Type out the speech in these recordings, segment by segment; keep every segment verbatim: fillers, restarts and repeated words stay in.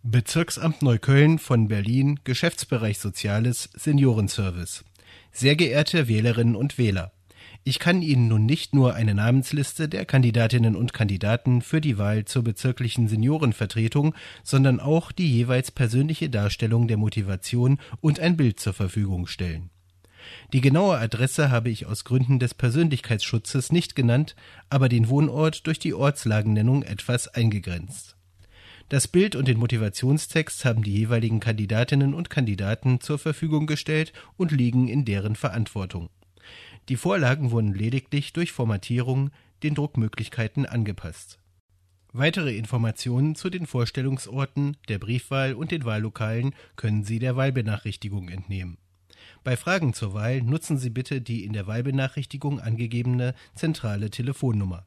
Bezirksamt Neukölln von Berlin, Geschäftsbereich Soziales, Seniorenservice. Sehr geehrte Wählerinnen und Wähler, ich kann Ihnen nun nicht nur eine Namensliste der Kandidatinnen und Kandidaten für die Wahl zur bezirklichen Seniorenvertretung, sondern auch die jeweils persönliche Darstellung der Motivation und ein Bild zur Verfügung stellen. Die genaue Adresse habe ich aus Gründen des Persönlichkeitsschutzes nicht genannt, aber den Wohnort durch die Ortslagennennung etwas eingegrenzt. Das Bild und den Motivationstext haben die jeweiligen Kandidatinnen und Kandidaten zur Verfügung gestellt und liegen in deren Verantwortung. Die Vorlagen wurden lediglich durch Formatierung den Druckmöglichkeiten angepasst. Weitere Informationen zu den Vorstellungsorten, der Briefwahl und den Wahllokalen können Sie der Wahlbenachrichtigung entnehmen. Bei Fragen zur Wahl nutzen Sie bitte die in der Wahlbenachrichtigung angegebene zentrale Telefonnummer.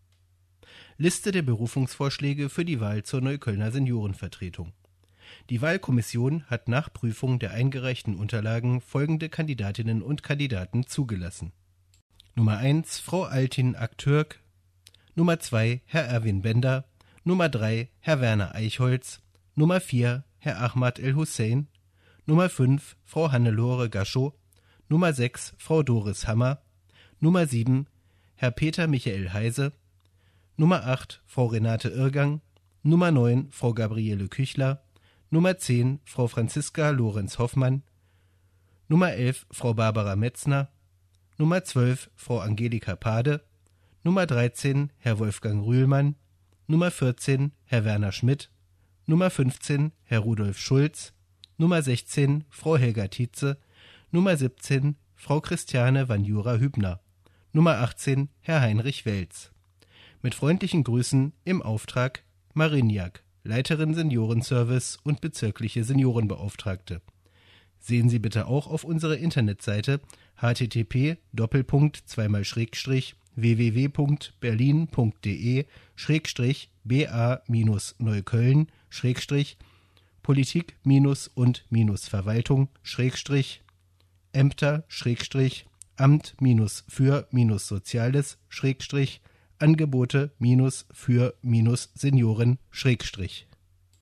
Liste der Berufungsvorschläge für die Wahl zur Neuköllner Seniorenvertretung. Die Wahlkommission hat nach Prüfung der eingereichten Unterlagen folgende Kandidatinnen und Kandidaten zugelassen. Nummer eins Frau Altin Aktürk, Nummer zwei Herr Erwin Bender, Nummer drei Herr Werner Eichholz, Nummer vier Herr Ahmad El-Hussein, Nummer fünf Frau Hannelore Gaschot, Nummer sechs Frau Doris Hammer, Nummer sieben Herr Peter Michael Heise, Nummer acht Frau Renate Irrgang, Nummer neun Frau Gabriele Küchler, Nummer zehn Frau Franziska Lorenz-Hoffmann, Nummer elf Frau Barbara Metzner, Nummer zwölf Frau Angelika Pade, Nummer dreizehn Herr Wolfgang Rühlmann, Nummer vierzehn Herr Werner Schmidt, Nummer fünfzehn Herr Rudolf Schulz, Nummer sechzehn Frau Helga Tietze, Nummer siebzehn Frau Christiane Vanjura-Hübner, Nummer achtzehn Herr Heinrich Welz. Mit freundlichen Grüßen im Auftrag Mariniak, Leiterin Seniorenservice und bezirkliche Seniorenbeauftragte. Sehen Sie bitte auch auf unserer Internetseite h t t p Doppelpunkt zweimal Schrägstrich w w w punkt berlin punkt d e Schrägstrich b a minus Neukölln Schrägstrich Politik minus und minus Verwaltung Schrägstrich Ämter Schrägstrich Amt minus für minus Soziales Schrägstrich Angebote minus für minus Senioren Schrägstrich